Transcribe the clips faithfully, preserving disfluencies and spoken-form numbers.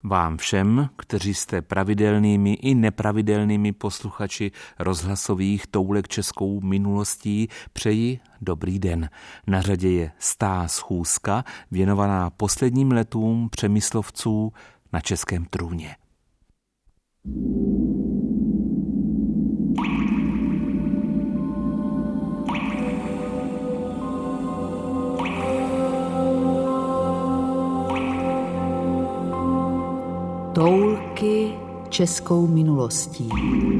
Vám všem, kteří jste pravidelnými i nepravidelnými posluchači rozhlasových toulek českou minulostí, přeji dobrý den. Na řadě je stá schůzka věnovaná posledním letům Přemyslovců na českém trůně. Toulky českou minulostí.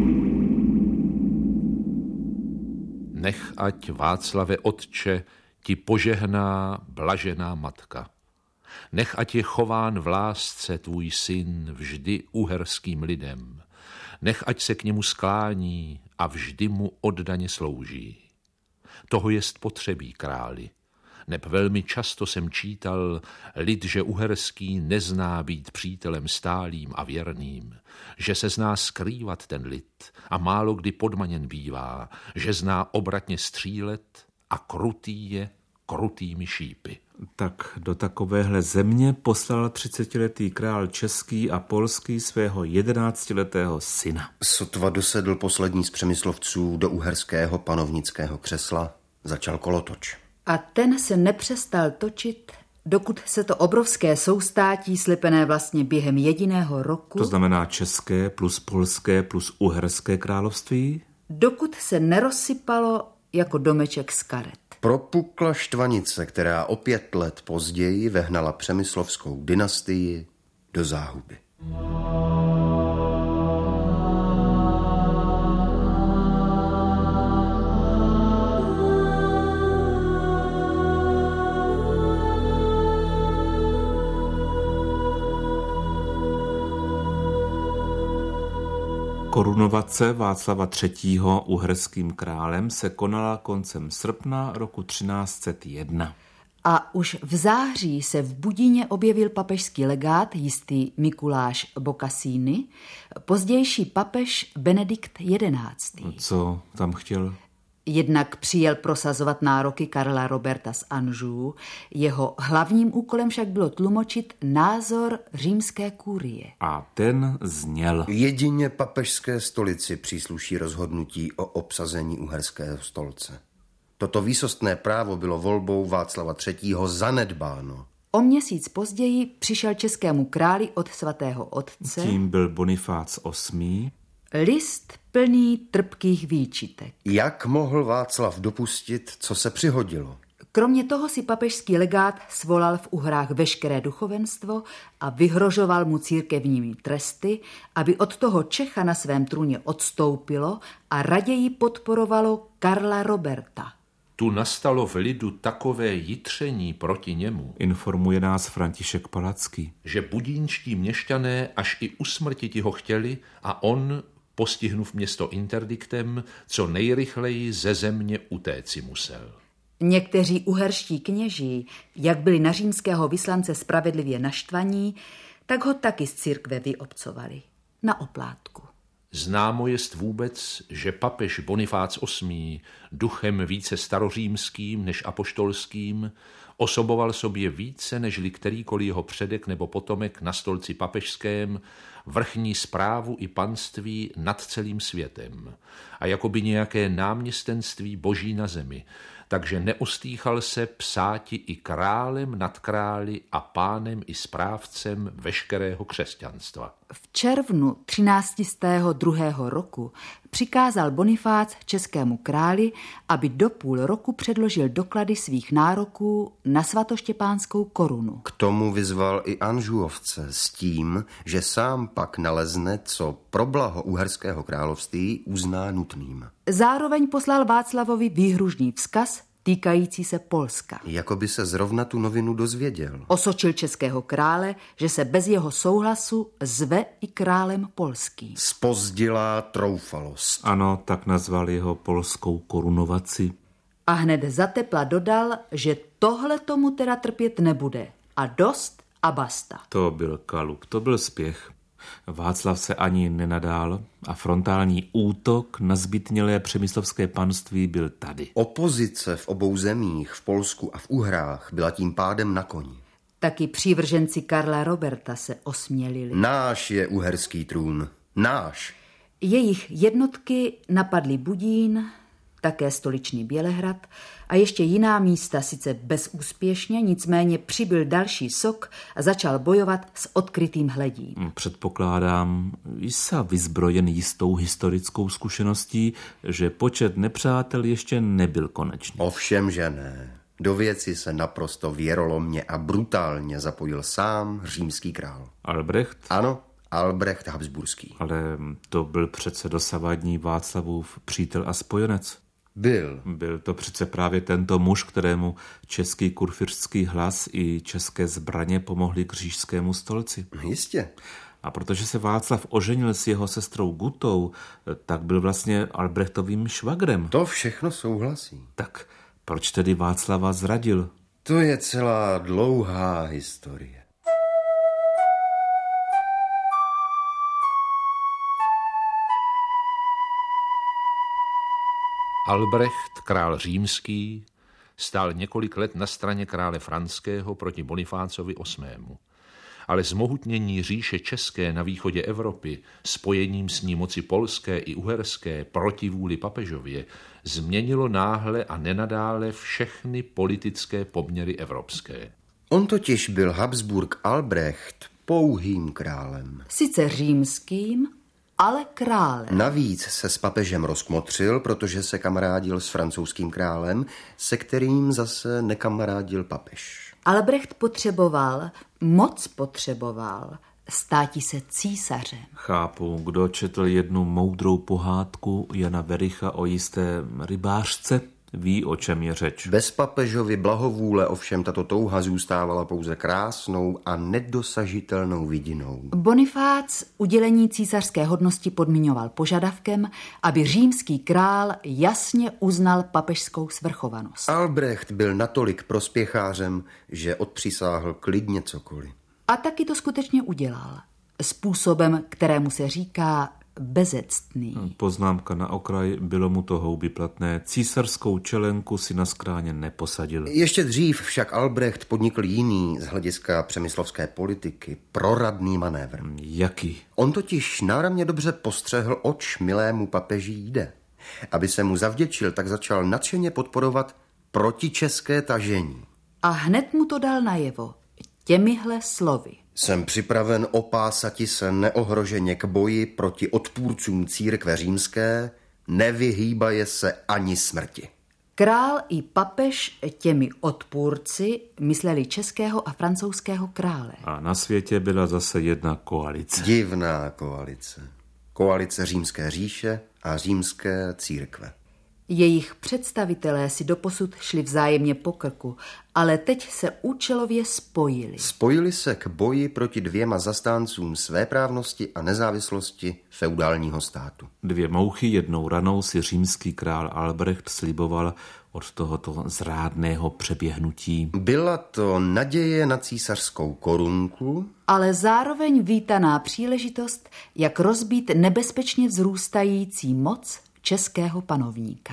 Nech ať, Václave otče, ti požehná blažená matka. Nech ať je chován v lásce tvůj syn vždy uherským lidem. Nech ať se k němu sklání a vždy mu oddaně slouží. Toho jest potřebí králi. Neb velmi často jsem čítal, lid, že uherský nezná být přítelem stálým a věrným, že se zná skrývat ten lid a málo kdy podmaněn bývá, že zná obratně střílet a krutý je krutými šípy. Tak do takovéhle země poslal třicetiletý král český a polský svého jedenáctiletého syna. Sotva dosedl poslední z Přemyslovců do uherského panovnického křesla, začal kolotoč. A ten se nepřestal točit, dokud se to obrovské soustátí slepené vlastně během jediného roku... To znamená české plus polské plus uherské království? Dokud se nerozsypalo jako domeček z karet. Propukla štvanice, která o pět let později vehnala přemyslovskou dynastii do záhuby. Korunovace Václava třetího. uherským králem se konala koncem srpna roku třináct set jedna. A už v září se v Budině objevil papežský legát jistý Mikuláš Bocassini, pozdější papež Benedikt jedenáctý. Co tam chtěl? Jednak přijel prosazovat nároky Karla Roberta z Anjou, jeho hlavním úkolem však bylo tlumočit názor římské kurie. A ten zněl: Jedině papežské stolici přísluší rozhodnutí o obsazení uherského stolce. Toto výsostné právo bylo volbou Václava třetího. zanedbáno. O měsíc později přišel českému králi od svatého otce. Tím byl Bonifác osmý. List plný trpkých výčitek. Jak mohl Václav dopustit, co se přihodilo? Kromě toho si papežský legát svolal v Uhrách veškeré duchovenstvo a vyhrožoval mu církevními tresty, aby od toho Čecha na svém trůně odstoupilo a raději podporovalo Karla Roberta. Tu nastalo v lidu takové jitření proti němu, informuje nás František Palacký, že budínští měšťané až i usmrtiti ho chtěli a on, postihnuv město interdiktem, co nejrychleji ze země utéci musel. Někteří uherští kněží, jak byli na římského vyslance spravedlivě naštvaní, tak ho taky z církve vyobcovali. Na oplátku. Známo jest vůbec, že papež Bonifác osmý. duchem více starořímským než apoštolským osoboval sobě více nežli kterýkoliv jeho předek nebo potomek na stolci papežském vrchní správu i panství nad celým světem a jakoby nějaké náměstenství boží na zemi, takže neostýchal se psáti i králem nad králi a pánem i správcem veškerého křesťanstva. V červnu třináctého druhého roku přikázal Bonifác českému králi, aby do půl roku předložil doklady svých nároků na svatoštěpánskou korunu. K tomu vyzval i Anžuovce s tím, že sám pak nalezne, co pro blaho uherského království uzná nutným. Zároveň poslal Václavovi výhružný vzkaz týkající se Polska. Jakoby se zrovna tu novinu dozvěděl. Osočil českého krále, že se bez jeho souhlasu zve i králem polský. Zpozdilá troufalost. Ano, tak nazval jeho polskou korunovaci. A hned zatepla dodal, že tohle tomu teda trpět nebude. A dost a basta. To byl kalup, to byl spěch. Václav se ani nenadál a frontální útok na zbytnělé přemyslovské panství byl tady. Opozice v obou zemích, v Polsku a v Uhrách, byla tím pádem na koni. Taky přívrženci Karla Roberta se osmělili. Náš je uherský trůn. Náš. Jejich jednotky napadly Budín, také stoličný Bělehrad a ještě jiná místa, sice bezúspěšně, nicméně přibyl další sok a začal bojovat s odkrytým hledím. Předpokládám, jsi vyzbrojen jistou historickou zkušeností, že počet nepřátel ještě nebyl konečný. Ovšem, že ne. Do věci se naprosto věrolomně a brutálně zapojil sám římský král. Albrecht? Ano, Albrecht Habsburský. Ale to byl přece dosavadní Václavův přítel a spojenec. Byl. Byl to přece právě tento muž, kterému český kurfiřtský hlas i české zbraně pomohly k říšskému stolci. Jistě. A protože se Václav oženil s jeho sestrou Gutou, tak byl vlastně Albrechtovým švagrem. To všechno souhlasí. Tak proč tedy Václava zradil? To je celá dlouhá historie. Albrecht, král římský, stál několik let na straně krále Franského proti Bonifácovi osmému. Ale zmohutnění říše české na východě Evropy, spojením s ní moci polské i uherské proti vůli papežově, změnilo náhle a nenadále všechny politické poměry evropské. On totiž byl Habsburg Albrecht pouhým králem. Sice římským, ale králem. Navíc se s papežem rozkmotřil, protože se kamarádil s francouzským králem, se kterým zase nekamarádil papež. Albrecht potřeboval, moc potřeboval, státi se císařem. Chápu, kdo četl jednu moudrou pohádku Jana Vericha o jisté rybářce, ví, o čem je řeč. Bez papežovy blahovůle ovšem tato touha zůstávala pouze krásnou a nedosažitelnou vidinou. Bonifác udělení císařské hodnosti podmiňoval požadavkem, aby římský král jasně uznal papežskou svrchovanost. Albrecht byl natolik prospěchářem, že odpřisáhl klidně cokoliv. A taky to skutečně udělal. Způsobem, kterému se říká bezectný. Poznámka na okraj, bylo mu to houby platné. Císařskou čelenku si na skráně neposadil. Ještě dřív však Albrecht podnikl jiný z hlediska přemyslovské politiky proradný manévr. Jaký? On totiž náramně dobře postřehl, oč milému papeži jde. Aby se mu zavděčil, tak začal nadšeně podporovat protičeské tažení. A hned mu to dal najevo těmihle slovy. Jsem připraven opásati se neohroženě k boji proti odpůrcům církve římské, nevyhýbaje se ani smrti. Král i papež těmi odpůrci mysleli českého a francouzského krále. A na světě byla zase jedna koalice. Divná koalice. Koalice římské říše a římské církve. Jejich představitelé si doposud šli vzájemně po krku, ale teď se účelově spojili. Spojili se k boji proti dvěma zastáncům svéprávnosti a nezávislosti feudálního státu. Dvě mouchy jednou ranou si římský král Albrecht sliboval od tohoto zrádného přeběhnutí. Byla to naděje na císařskou korunku, ale zároveň vítaná příležitost, jak rozbít nebezpečně vzrůstající moc českého panovníka.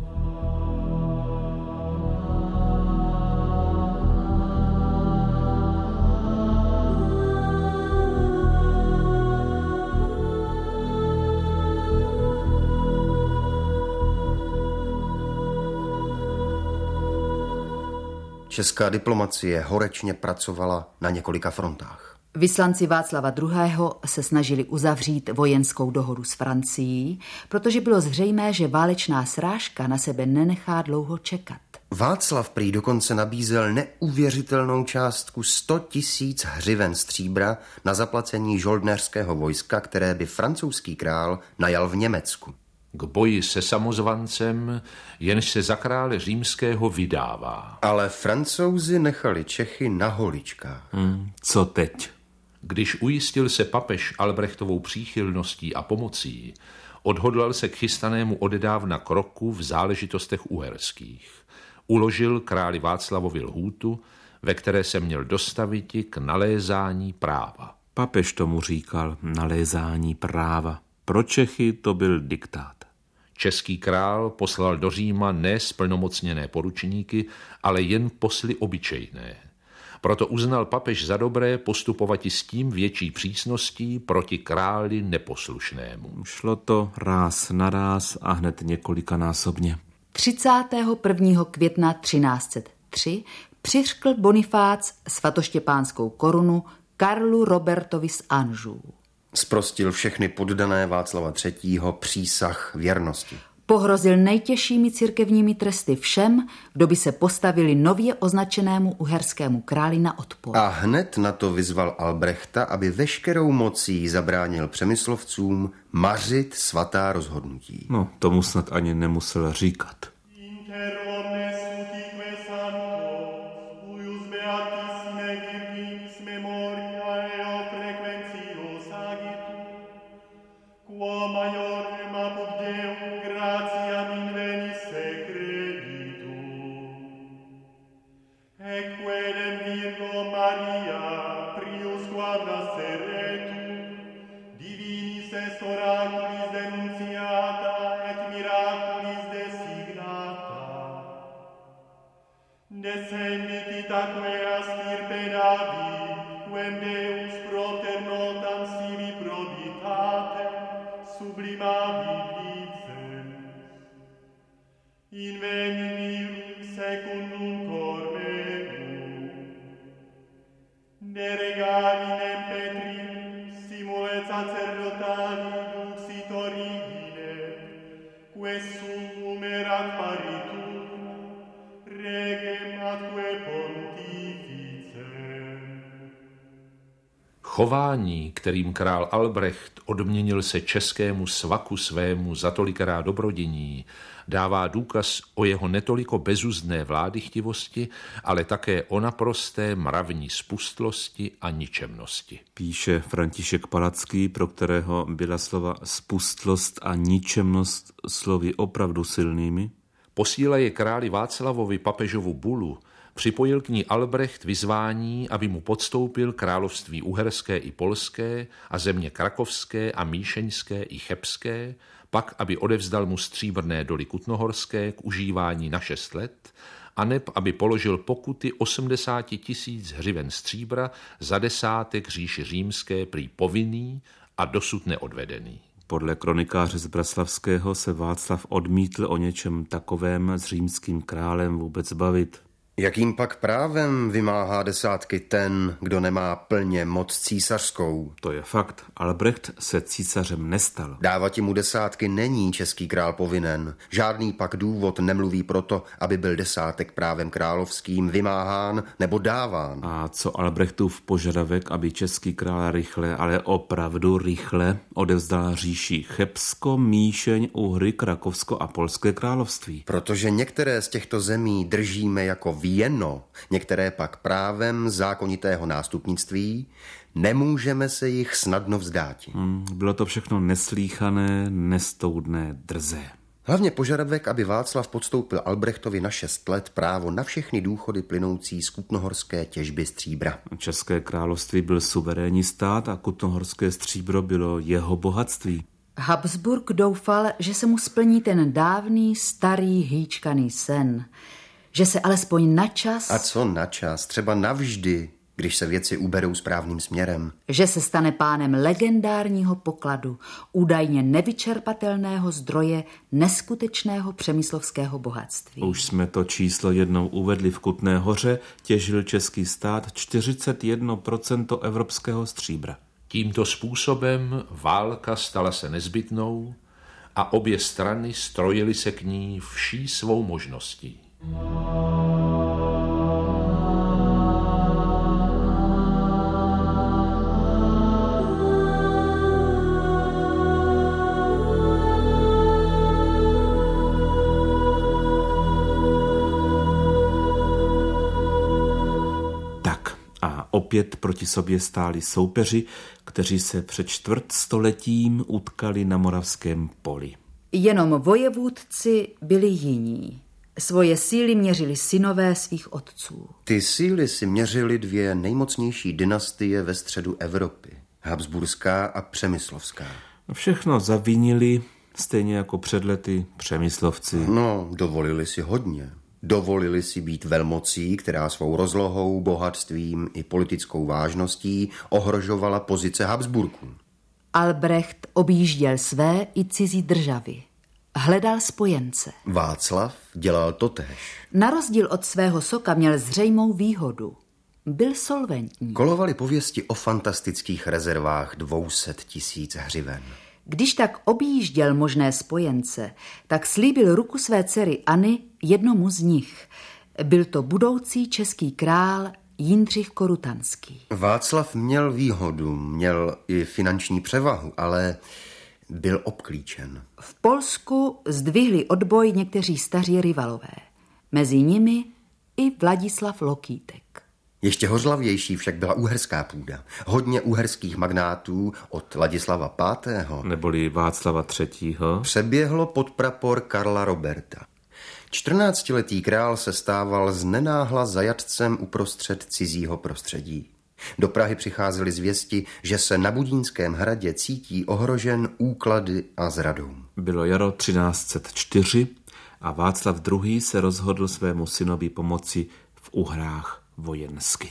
Česká diplomacie horečně pracovala na několika frontách. Vyslanci Václava druhého. se snažili uzavřít vojenskou dohodu s Francií, protože bylo zřejmé, že válečná srážka na sebe nenechá dlouho čekat. Václav prý dokonce nabízel neuvěřitelnou částku sto tisíc hřiven stříbra na zaplacení žoldnéřského vojska, které by francouzský král najal v Německu. K boji se samozvancem, jenž se za krále římského vydává. Ale Francouzi nechali Čechy na holičkách. Hmm, co teď? Když ujistil se papež Albrechtovou příchylností a pomocí, odhodlal se k chystanému odedávna kroku v záležitostech uherských. Uložil králi Václavovi lhůtu, ve které se měl dostaviti k nalézání práva. Papež tomu říkal nalézání práva. Pro Čechy to byl diktát. Český král poslal do Říma ne splnomocněné poručníky, ale jen posly obyčejné. Proto uznal papež za dobré postupovat i s tím větší přísností proti králi neposlušnému. Šlo to ráz na ráz a hned několikanásobně. třicátého prvního května třináct set tři přiřkl Bonifác svatoštěpánskou korunu Karlu Robertovi z Anžů. Zprostil všechny poddané Václava třetího přísah věrnosti. Pohrozil nejtěžšími církevními tresty všem, kdo by se postavili nově označenému uherskému králi na odpor. A hned na to vyzval Albrechta, aby veškerou mocí zabránil Přemyslovcům mařit svatá rozhodnutí. No, tomu snad ani nemusel říkat. Chování, kterým král Albrecht odměnil se českému svaku svému za tolikrát dobrodiní, dává důkaz o jeho netoliko bezuzdné vládychtivosti, ale také o naprosté mravní spustlosti a ničemnosti. Píše František Palacký, pro kterého byla slova spustlost a ničemnost slovy opravdu silnými. Posílaje králi Václavovi papežovu bulu, připojil k ní Albrecht vyzvání, aby mu podstoupil království uherské i polské a země krakovské a míšeňské i chebské, pak aby odevzdal mu stříbrné doly kutnohorské k užívání na šest let, aneb aby položil pokuty osmdesát tisíc hřiven stříbra za desátek říši římské prý povinný a dosud neodvedený. Podle kronikáře z Breslavského se Václav odmítl o něčem takovém s římským králem vůbec bavit. Jakým pak právem vymáhá desátky ten, kdo nemá plně moc císařskou? To je fakt. Albrecht se císařem nestal. Dávat mu desátky není český král povinen. Žádný pak důvod nemluví proto, aby byl desátek právem královským vymáhán nebo dáván. A co Albrechtův požadavek, aby český král rychle, ale opravdu rychle odevzdal říši Chebsko, Míšeň, Uhry, Krakovsko a Polské království? Protože některé z těchto zemí držíme jako věno, některé pak právem zákonitého nástupnictví, nemůžeme se jich snadno vzdáti. Hmm, bylo to všechno neslíchané, nestoudné, drzé. Hlavně požadavek, aby Václav podstoupil Albrechtovi na šest let právo na všechny důchody plynoucí z kutnohorské těžby stříbra. České království byl suverénní stát a kutnohorské stříbro bylo jeho bohatství. Habsburg doufal, že se mu splní ten dávný, starý, hýčkaný sen, že se alespoň na čas... A co na čas? Třeba navždy, když se věci uberou správným směrem. Že se stane pánem legendárního pokladu, údajně nevyčerpatelného zdroje neskutečného přemyslovského bohatství. Už jsme to číslo jednou uvedli v Kutné Hoře, těžil český stát čtyřicet jedna procent evropského stříbra. Tímto způsobem válka stala se nezbytnou a obě strany strojily se k ní vší svou možností. Tak a opět proti sobě stáli soupeři, kteří se před čtvrtstoletím utkali na Moravském poli. Jenom vojevůdci byli jiní. Svoje síly měřili synové svých otců. Ty síly si měřily dvě nejmocnější dynastie ve středu Evropy. Habsburská a Přemyslovská. Všechno zavinili, stejně jako před lety Přemyslovci. No, dovolili si hodně. Dovolili si být velmocí, která svou rozlohou, bohatstvím i politickou vážností ohrožovala pozice Habsburků. Albrecht objížděl své i cizí državy. Hledal spojence. Václav dělal totéž. Na rozdíl od svého soka měl zřejmou výhodu. Byl solventní. Kolovaly pověsti o fantastických rezervách dvou set tisíc hřiven. Když tak objížděl možné spojence, tak slíbil ruku své dcery Anny jednomu z nich. Byl to budoucí český král Jindřich Korutanský. Václav měl výhodu, měl i finanční převahu, ale byl obklíčen. V Polsku zdvihli odboj někteří staří rivalové. Mezi nimi i Vladislav Lokýtek. Ještě hořlavější však byla uherská půda. Hodně uherských magnátů od Ladislava pátého. Neboli Václava třetího. Přeběhlo pod prapor Karla Roberta. čtrnáctiletý král se stával znenáhla zajatcem uprostřed cizího prostředí. Do Prahy přicházely zvěsti, že se na Budínském hradě cítí ohrožen úklady a zradou. Bylo jaro třináct set čtyři a Václav druhý. se rozhodl svému synovi pomoci v Uhrách vojensky.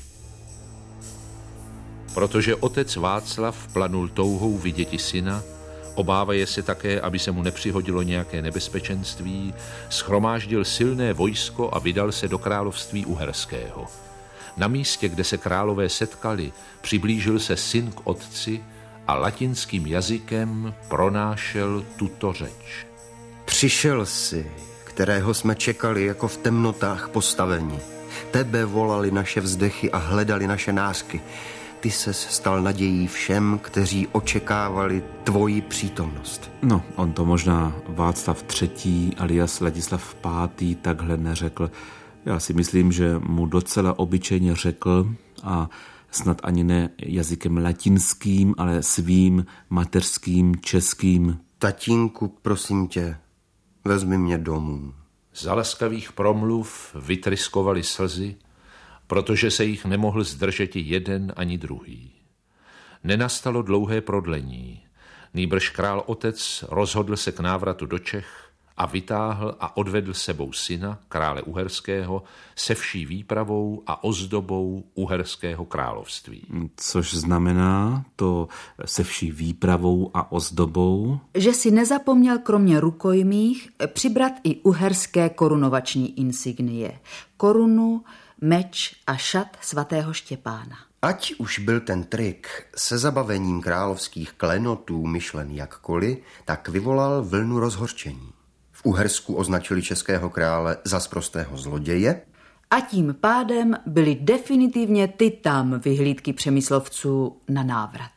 Protože otec Václav planul touhou viděti syna, obávaje se také, aby se mu nepřihodilo nějaké nebezpečenství, schromáždil silné vojsko a vydal se do království uherského. Na místě, kde se králové setkali, přiblížil se syn k otci a latinským jazykem pronášel tuto řeč. Přišel jsi, kterého jsme čekali jako v temnotách postaveni. Tebe volali naše vzdechy a hledali naše nářky. Ty ses stal nadějí všem, kteří očekávali tvoji přítomnost. No, on to možná Václav třetí. alias Ladislav pátý. takhle neřekl. Já si myslím, že mu docela obyčejně řekl a snad ani ne jazykem latinským, ale svým mateřským českým. Tatínku, prosím tě, vezmi mě domů. Za laskavých promluv vytryskovali slzy, protože se jich nemohl zdržet jeden ani druhý. Nenastalo dlouhé prodlení. Nýbrž král otec rozhodl se k návratu do Čech a vytáhl a odvedl sebou syna, krále uherského, se vší výpravou a ozdobou uherského království. Což znamená to se vší výpravou a ozdobou? Že si nezapomněl kromě rukojmích přibrat i uherské korunovační insignie. Korunu, meč a šat svatého Štěpána. Ať už byl ten trik se zabavením královských klenotů myšlen jakkoliv, tak vyvolal vlnu rozhořčení. V Uhersku označili českého krále za sprostého zloděje. A tím pádem byly definitivně ty tam vyhlídky přemyslovců na návrat.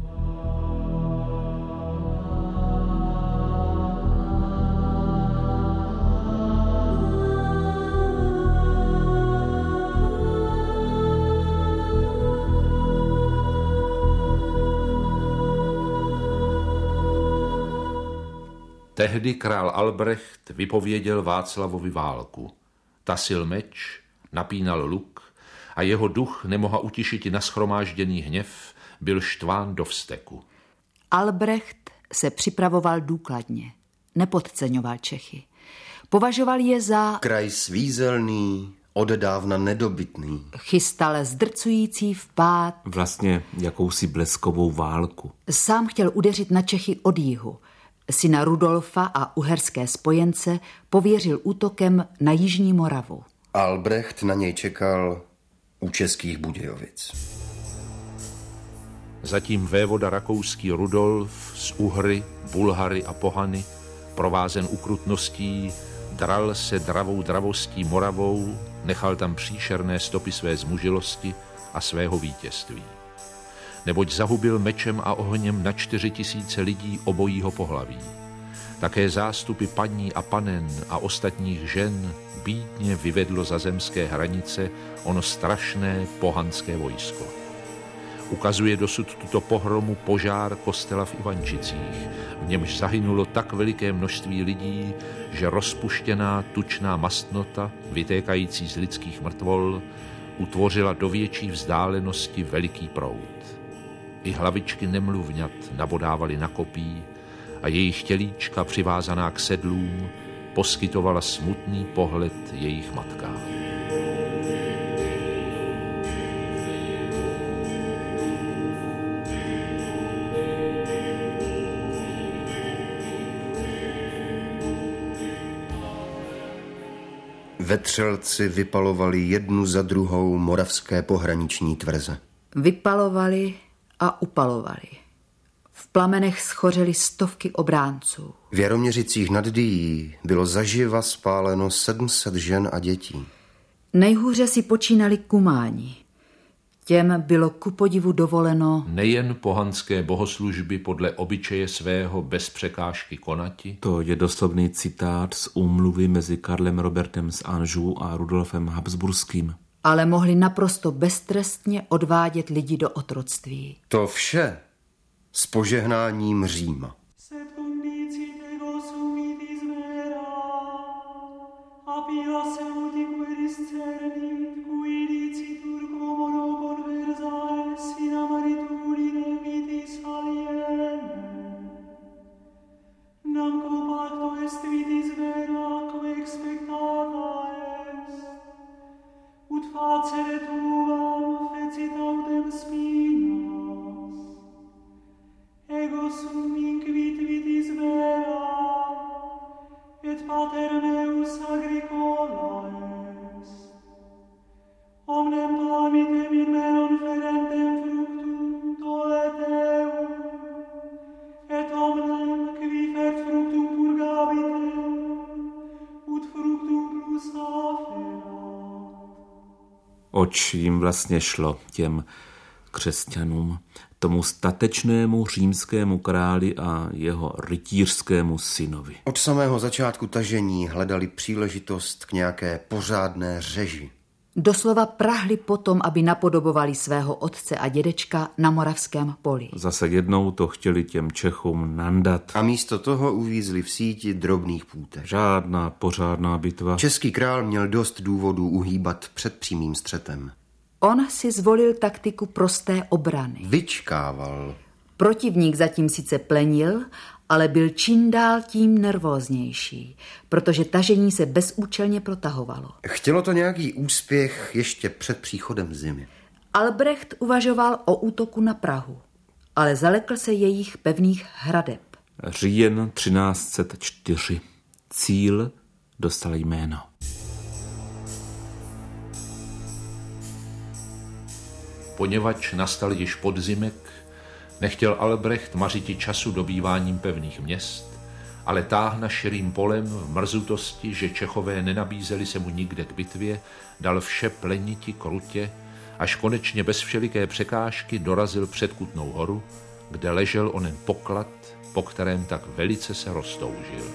Tehdy král Albrecht vypověděl Václavovi válku. Tasil meč, napínal luk a jeho duch nemohla utišit i nashromážděný hněv, byl štván do vzteku. Albrecht se připravoval důkladně, nepodceňoval Čechy. Považoval je za kraj svízelný, odedávna nedobytný. Chystal zdrcující vpád. Vlastně jakousi bleskovou válku. Sám chtěl udeřit na Čechy od jihu. Syna Rudolfa a uherské spojence pověřil útokem na Jižní Moravu. Albrecht na něj čekal u Českých Budějovic. Zatím vévoda rakouský Rudolf z Uhry, Bulhary a Pohany, provázen ukrutností, dral se dravou dravostí Moravou, nechal tam příšerné stopy své zmužilosti a svého vítězství. Neboť zahubil mečem a ohněm na čtyři tisíce lidí obojího pohlaví. Také zástupy paní a panen a ostatních žen bídně vyvedlo za zemské hranice ono strašné pohanské vojsko. Ukazuje dosud tuto pohromu požár kostela v Ivančicích, v němž zahynulo tak veliké množství lidí, že rozpuštěná tučná mastnota, vytékající z lidských mrtvol, utvořila do větší vzdálenosti veliký proud. I hlavičky nemluvňat nabodávaly na kopí a jejich tělíčka přivázaná k sedlům poskytovala smutný pohled jejich matkám. Vetřelci vypalovali jednu za druhou moravské pohraniční tvrze. Vypalovali a upalovali. V plamenech schořely stovky obránců. V Jaroměřicích nad Dyjí bylo zaživa spáleno sedm set žen a dětí. Nejhůře si počínali kumáni. Těm bylo ku podivu dovoleno nejen pohanské bohoslužby podle obyčeje svého bez překážky konati. To je doslovný citát z úmluvy mezi Karlem Robertem z Anjou a Rudolfem Habsburským. Ale mohli naprosto beztrestně odvádět lidi do otroctví. To vše s požehnáním Říma. Oč jim vlastně šlo těm křesťanům, tomu statečnému římskému králi a jeho rytířskému synovi. Od samého začátku tažení hledali příležitost k nějaké pořádné řeži. Doslova prahli potom, aby napodobovali svého otce a dědečka na moravském poli. Zase jednou to chtěli těm Čechům nandat. A místo toho uvízli v síti drobných půtek. Žádná pořádná bitva. Český král měl dost důvodů uhýbat před přímým střetem. On si zvolil taktiku prosté obrany. Vyčkával. Protivník zatím sice plenil, ale byl čím dál tím nervóznější, protože tažení se bezúčelně protahovalo. Chtělo to nějaký úspěch ještě před příchodem zimy. Albrecht uvažoval o útoku na Prahu, ale zalekl se jejich pevných hradeb. Říjen třináct set čtyři. Cíl dostal jméno. Poněvadž nastal již podzimek, nechtěl Albrecht mařiti času dobýváním pevných měst, ale táhna širým polem v mrzutosti, že Čechové nenabízeli se mu nikde k bitvě, dal vše pleniti krutě, až konečně bez všeliké překážky dorazil před Kutnou Horu, kde ležel onen poklad, po kterém tak velice se roztoužil.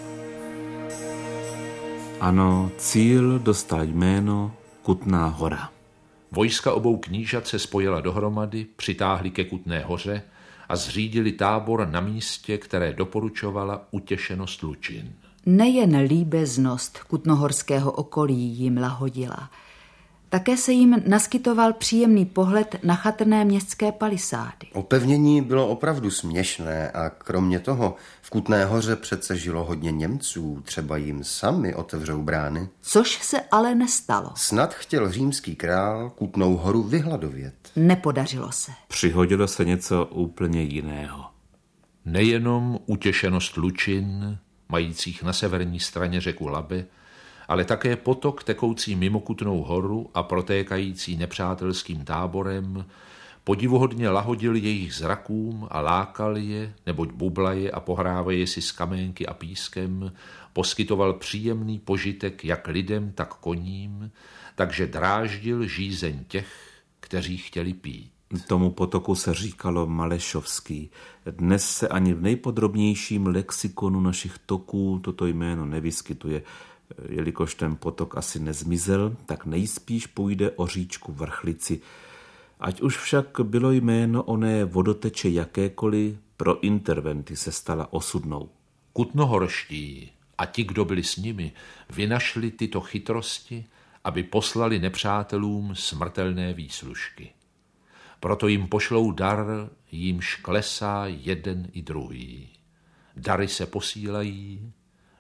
Ano, cíl dostal jméno Kutná Hora. Vojska obou knížat se spojila dohromady, přitáhli ke Kutné Hoře a zřídili tábor na místě, které doporučovala utěšenost Lučin. Nejen líbeznost kutnohorského okolí jim lahodila, také se jim naskytoval příjemný pohled na chatrné městské palisády. Opevnění bylo opravdu směšné a kromě toho v Kutné Hoře přece žilo hodně Němců, třeba jim sami otevřou brány. Což se ale nestalo. Snad chtěl římský král Kutnou Horu vyhladovět. Nepodařilo se. Přihodilo se něco úplně jiného. Nejenom utěšenost Lučin, majících na severní straně řeku Labe, ale také potok tekoucí mimo Kutnou Horu a protékající nepřátelským táborem podivuhodně lahodil jejich zrakům a lákal je, neboť bublaje a pohrávaje si s kaménky a pískem, poskytoval příjemný požitek jak lidem, tak koním, takže dráždil žízeň těch, kteří chtěli pít. Tomu potoku se říkalo Malešovský. Dnes se ani v nejpodrobnějším lexikonu našich toků toto jméno nevyskytuje. Jelikož ten potok asi nezmizel, tak nejspíš půjde o říčku Vrchlici. Ať už však bylo jméno oné vodoteče jakékoliv, pro interventy se stala osudnou. Kutnohorští a ti, kdo byli s nimi, vynašli tyto chytrosti, aby poslali nepřátelům smrtelné výslužky. Proto jim pošlou dar, jímž klesá jeden i druhý. Dary se posílají,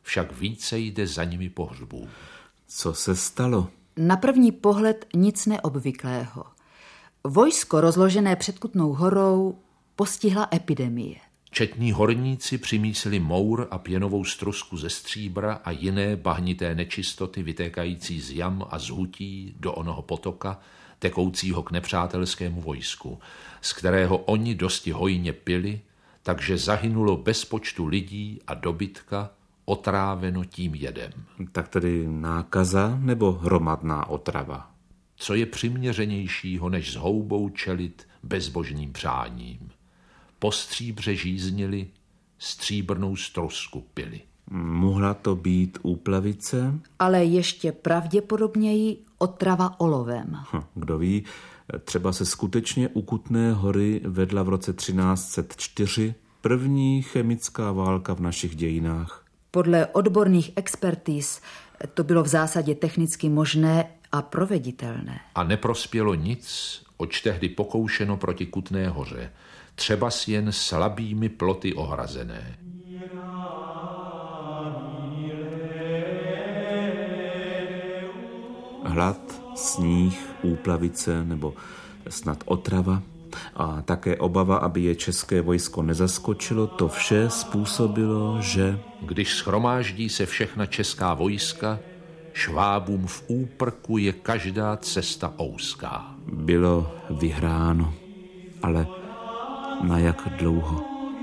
však více jde za nimi pohřbů. Co se stalo? Na první pohled nic neobvyklého. Vojsko rozložené před Kutnou Horou postihla epidemie. Četní horníci přimísili mour a pěnovou strusku ze stříbra a jiné bahnité nečistoty vytékající z jam a z hutí do onoho potoka, tekoucího k nepřátelskému vojsku, z kterého oni dosti hojně pili, takže zahynulo bez počtu lidí a dobytka, otráveno tím jedem. Tak tedy nákaza nebo hromadná otrava? Co je přiměřenějšího, než s houbou čelit bezbožným přáním? Po stříbře žíznili, stříbrnou strusku pili. Mohla to být úplavice? Ale ještě pravděpodobněji otrava olovem. Hm, kdo ví, třeba se skutečně u Kutné Hory vedla v roce třináct set čtyři první chemická válka v našich dějinách. Podle odborných expertíz to bylo v zásadě technicky možné a proveditelné. A neprospělo nic, oč tehdy pokoušeno proti Kutné Hoře, třeba si jen slabými ploty ohrazené. Hlad, sníh, úplavice nebo snad otrava a také obava, aby je české vojsko nezaskočilo, to vše způsobilo, že... Když shromáždí se všechna česká vojska, švábům v úprku je každá cesta ouská. Bylo vyhráno, ale na jak dlouho?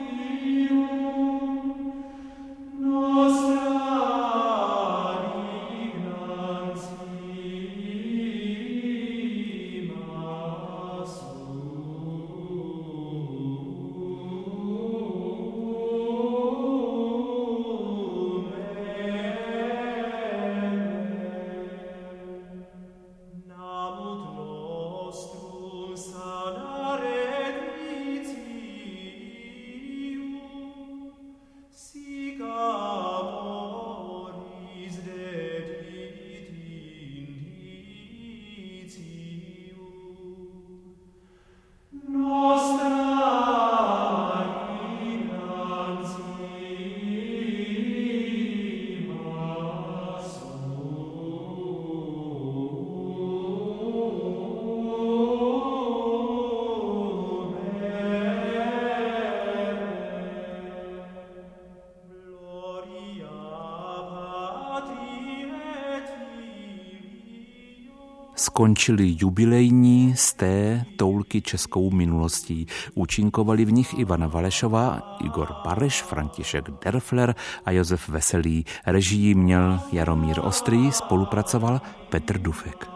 Skončili jubilejní z té toulky českou minulostí. Účinkovali v nich Ivana Valešová, Igor Bareš, František Derfler a Josef Veselý. Režii měl Jaromír Ostrý, spolupracoval Petr Dufek.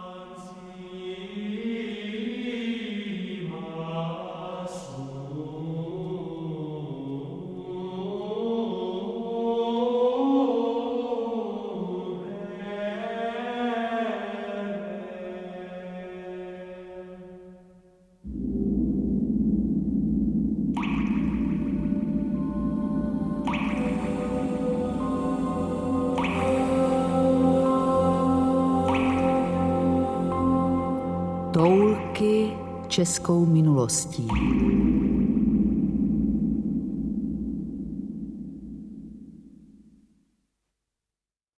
Toulky českou minulostí.